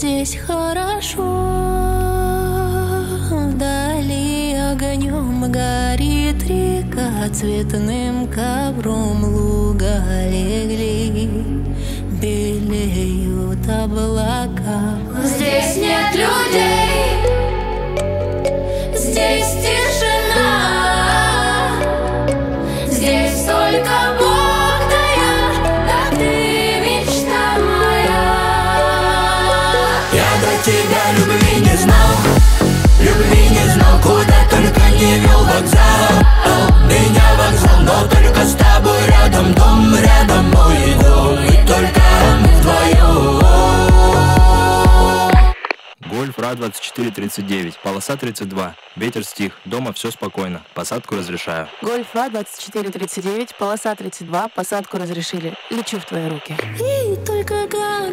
здесь хорошо. Вдали огнем горит река, цветным ковром луга легли, белеют облака. Здесь нет людей, здесь тишина, здесь только Бог да я, как ты, мечта моя. Я до тебя любви не знал, куда только не вел вокзал. Меня вокзал, но только с тобой рядом. Дом рядом, мой дом, и только мы вдвоем. Гольф РА-2439, полоса 32, ветер стих, дома все спокойно, посадку разрешаю. Гольф РА-2439, полоса 32, посадку разрешили, лечу в твои руки. И только